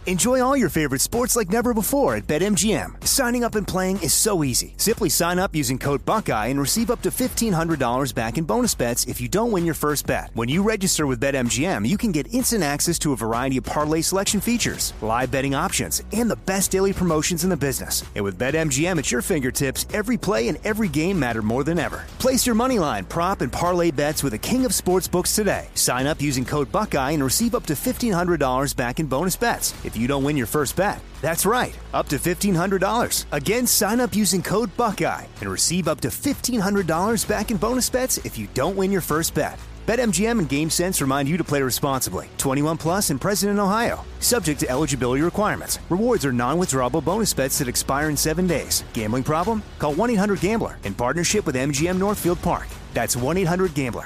Enjoy all your favorite sports like never before at BetMGM. Signing up and playing is so easy. Simply sign up using code Buckeye and receive up to $1,500 back in bonus bets if you don't win your first bet. When you register with BetMGM, you can get instant access to a variety of parlay selection features, live betting options, and the best daily promotions in the business. And with BetMGM at your fingertips, every play and every game matter more than ever. Place your moneyline, prop, and parlay bets with the king of sportsbooks today. Sign up using code Buckeye and receive up to $1,500 back in bonus bets if you don't win your first bet. That's right, up to $1,500. Again, sign up using code Buckeye and receive up to $1,500 back in bonus bets if you don't win your first bet. BetMGM and GameSense remind you to play responsibly. 21 plus and present in Ohio. Subject to eligibility requirements. Rewards are non-withdrawable bonus bets that expire in 7 days. Gambling problem? Call 1-800-GAMBLER in partnership with MGM Northfield Park. That's 1-800-GAMBLER.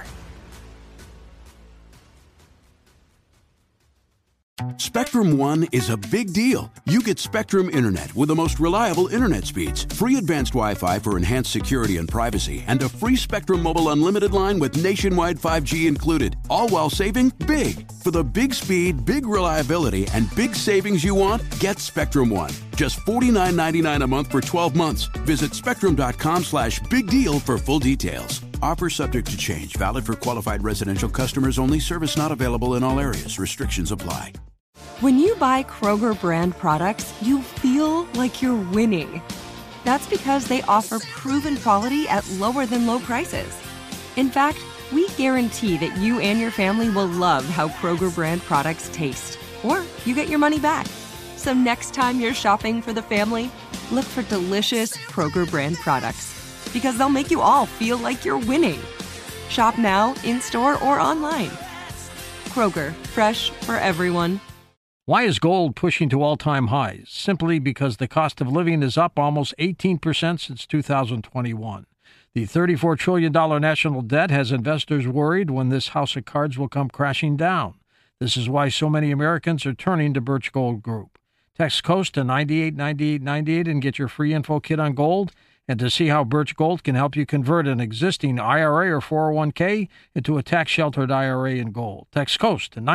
Spectrum One is a big deal. You get Spectrum Internet with the most reliable internet speeds, free advanced Wi-Fi for enhanced security and privacy, and a free Spectrum Mobile Unlimited line with nationwide 5G included, all while saving big. For the big speed, big reliability, and big savings you want, get Spectrum One. Just $49.99 a month for 12 months. Visit spectrum.com/big deal for full details. Offer subject to change. Valid for qualified residential customers only. Service not available in all areas. Restrictions apply. When you buy Kroger brand products, you feel like you're winning. That's because they offer proven quality at lower than low prices. In fact, we guarantee that you and your family will love how Kroger brand products taste, or you get your money back. So next time you're shopping for the family, look for delicious Kroger brand products, because they'll make you all feel like you're winning. Shop now, in-store, or online. Kroger, fresh for everyone. Why is gold pushing to all-time highs? Simply because the cost of living is up almost 18% since 2021. The $34 trillion national debt has investors worried when this house of cards will come crashing down. This is why so many Americans are turning to Birch Gold Group. Text COAST to 989898 and get your free info kit on gold. And to see how Birch Gold can help you convert an existing IRA or 401k into a tax-sheltered IRA in gold. Text COAST to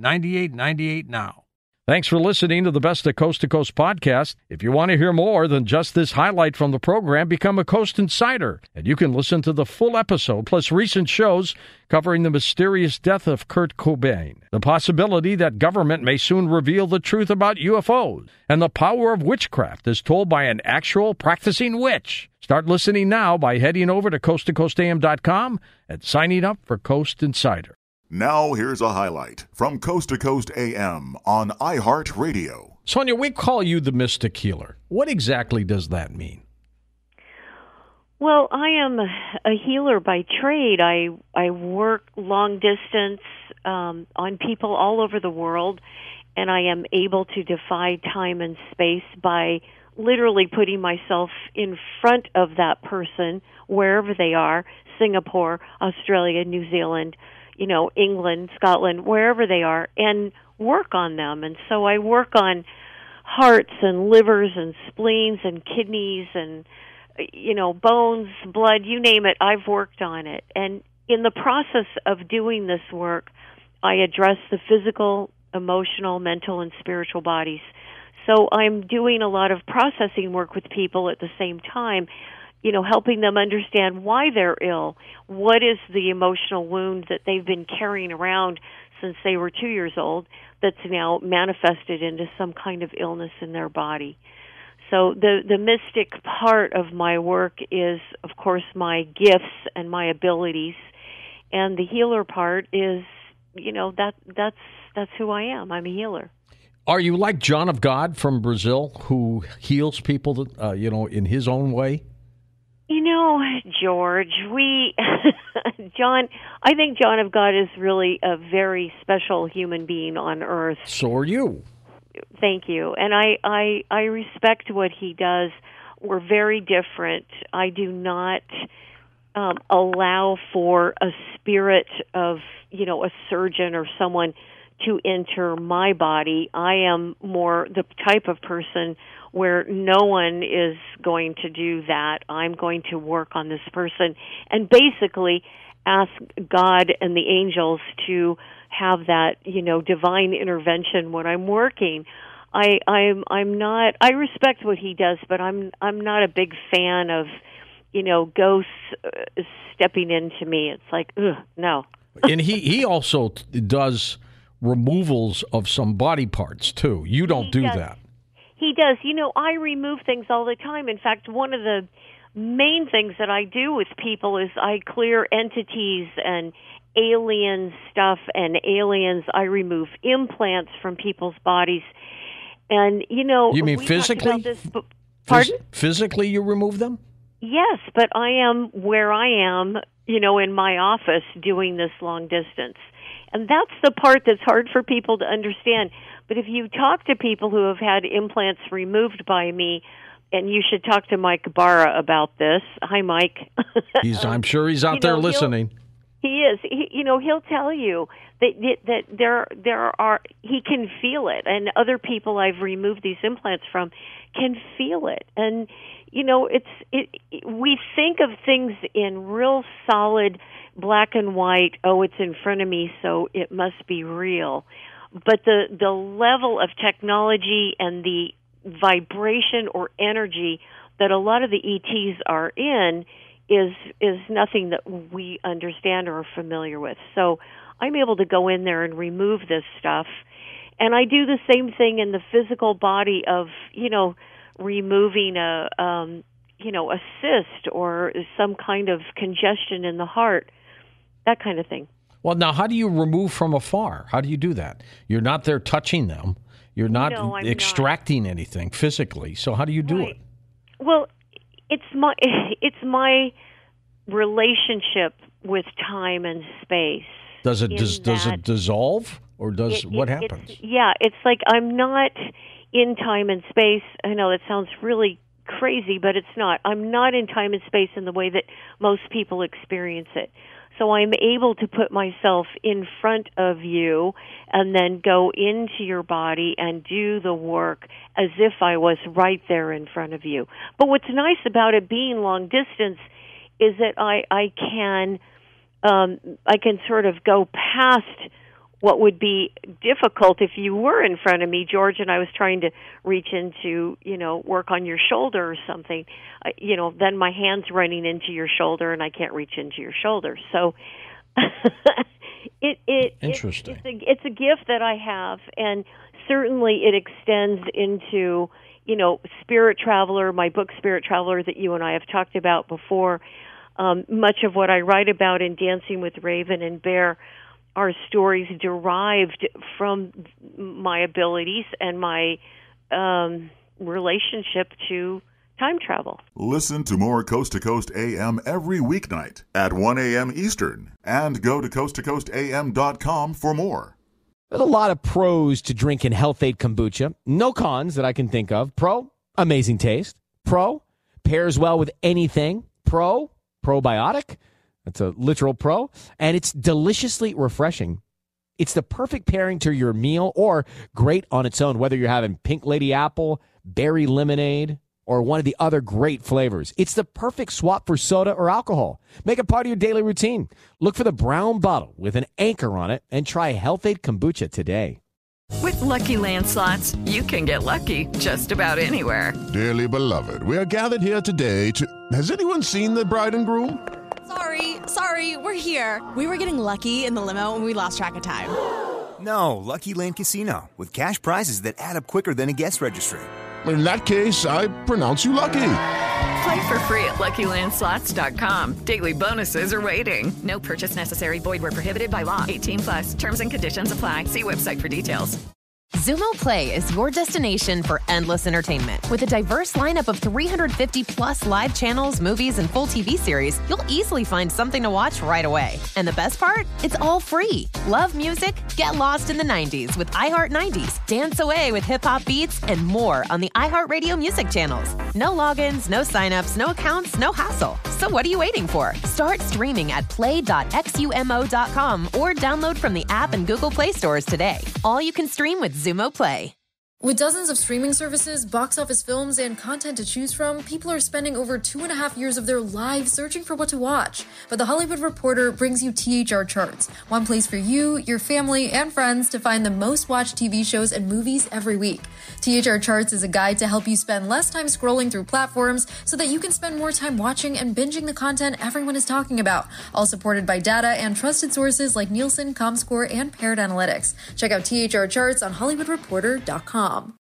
989898 now. Thanks for listening to the Best of Coast to Coast podcast. If you want to hear more than just this highlight from the program, become a Coast Insider, and you can listen to the full episode, plus recent shows covering the mysterious death of Kurt Cobain, the possibility that government may soon reveal the truth about UFOs, and the power of witchcraft as told by an actual practicing witch. Start listening now by heading over to coasttocoastam.com and signing up for Coast Insider. Now here's a highlight from Coast to Coast AM on iHeartRadio. Sonia, we call you the Mystic Healer. What exactly does that mean? Well, I am a healer by trade. I work long distance on people all over the world, and I am able to defy time and space by literally putting myself in front of that person wherever they are, Singapore, Australia, New Zealand, England, Scotland, wherever they are, and work on them. And so I work on hearts and livers and spleens and kidneys and, bones, blood, you name it, I've worked on it. And in the process of doing this work, I address the physical, emotional, mental, and spiritual bodies. So I'm doing a lot of processing work with people at the same time, helping them understand why they're ill, what is the emotional wound that they've been carrying around since they were 2 years old that's now manifested into some kind of illness in their body. So the mystic part of my work is, of course, my gifts and my abilities, and the healer part is, that's who I am. I'm a healer. Are you like John of God from Brazil, who heals people, in his own way? George, I think John of God is really a very special human being on earth. So are you. Thank you. And I respect what he does. We're very different. I do not allow for a spirit of, a surgeon or someone to enter my body. I am more the type of person where no one is going to do that. I'm going to work on this person and basically ask God and the angels to have that, divine intervention when I'm working. I'm not. I respect what he does, but I'm not a big fan of, ghosts stepping into me. It's like, ugh, no. And he also does removals of some body parts too. You don't do that. He does. I remove things all the time. In fact, one of the main things that I do with people is I clear entities and alien stuff and aliens. I remove implants from people's bodies. And, You mean physically? Pardon? Physically you remove them? Yes, but I am where I am, in my office doing this long distance. And that's the part that's hard for people to understand. But if you talk to people who have had implants removed by me, and you should talk to Mike Barra about this. Hi, Mike. I'm sure he's out there listening. He is. He'll tell you that there are. He can feel it, and other people I've removed these implants from can feel it. And we think of things in real solid black and white. Oh, it's in front of me, so it must be real. But the level of technology and the vibration or energy that a lot of the ETs are in is nothing that we understand or are familiar with. So I'm able to go in there and remove this stuff. And I do the same thing in the physical body of, removing a cyst or some kind of congestion in the heart, that kind of thing. Well, now, how do you remove from afar? How do you do that? You're not there touching them. You're not extracting anything physically. So how do you do it? Well, it's my relationship with time and space. Does it dissolve, or what happens? It's like I'm not in time and space. I know that sounds really crazy, but it's not. I'm not in time and space in the way that most people experience it. So I'm able to put myself in front of you and then go into your body and do the work as if I was right there in front of you. But what's nice about it being long distance is that I can sort of go past what would be difficult if you were in front of me, George, and I was trying to reach into, work on your shoulder or something. Then my hand's running into your shoulder and I can't reach into your shoulder. So Interesting. It's a gift that I have, and certainly it extends into, Spirit Traveler, my book Spirit Traveler that you and I have talked about before. Much of what I write about in Dancing with Raven and Bear are stories derived from my abilities and my relationship to time travel. Listen to more Coast to Coast AM every weeknight at 1 a.m. Eastern, and go to coasttocoastam.com for more. There's a lot of pros to drinking Health-Ade kombucha. No cons that I can think of. Pro, amazing taste. Pro, pairs well with anything. Pro, probiotic. That's a literal pro. And it's deliciously refreshing. It's the perfect pairing to your meal, or great on its own, whether you're having Pink Lady Apple, berry lemonade, or one of the other great flavors. It's the perfect swap for soda or alcohol. Make it part of your daily routine. Look for the brown bottle with an anchor on it and try Health-Ade kombucha today. With Lucky Land Slots, you can get lucky just about anywhere. Dearly beloved, we are gathered here today to... Has anyone seen the bride and groom? Sorry, we're here. We were getting lucky in the limo and we lost track of time. No, Lucky Land Casino, with cash prizes that add up quicker than a guest registry. In that case, I pronounce you lucky. Play for free at LuckyLandSlots.com. Daily bonuses are waiting. No purchase necessary. Void where prohibited by law. 18+. Terms and conditions apply. See website for details. Xumo Play is your destination for endless entertainment. With a diverse lineup of 350-plus live channels, movies, and full TV series, you'll easily find something to watch right away. And the best part? It's all free. Love music? Get lost in the 90s with iHeart 90s. Dance away with hip-hop beats and more on the iHeartRadio music channels. No logins, no signups, no accounts, no hassle. So what are you waiting for? Start streaming at play.xumo.com or download from the app and Google Play stores today. All you can stream with Xumo Play. With dozens of streaming services, box office films, and content to choose from, people are spending over 2.5 years of their lives searching for what to watch. But The Hollywood Reporter brings you THR Charts, one place for you, your family, and friends to find the most watched TV shows and movies every week. THR Charts is a guide to help you spend less time scrolling through platforms so that you can spend more time watching and binging the content everyone is talking about, all supported by data and trusted sources like Nielsen, Comscore, and Parrot Analytics. Check out THR Charts on HollywoodReporter.com.